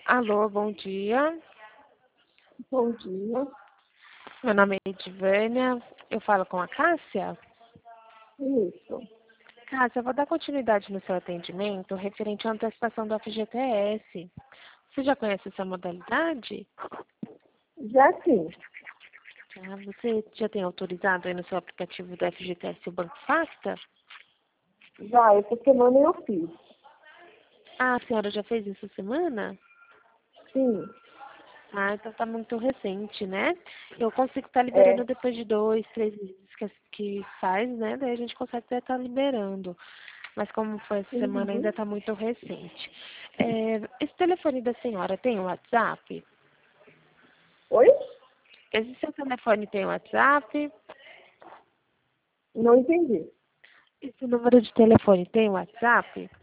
Alô, bom dia. Bom dia. Meu nome é Edivânia. Eu falo com a Cássia. Isso. Cássia, eu vou dar continuidade no seu atendimento referente à antecipação do FGTS. Você já conhece essa modalidade? Já sim. Você já tem autorizado aí no seu aplicativo do FGTS o Banco Facta? Já, essa semana eu fiz. A senhora já fez essa semana? Sim. Então tá muito recente, né? Eu consigo estar liberando É. depois de 2, 3 meses que faz, né? Daí a gente consegue até estar liberando. Mas como foi essa semana, ainda Uhum. está muito recente. Esse telefone da senhora tem WhatsApp? Oi? Esse seu telefone tem WhatsApp? Não entendi. Esse número de telefone tem WhatsApp?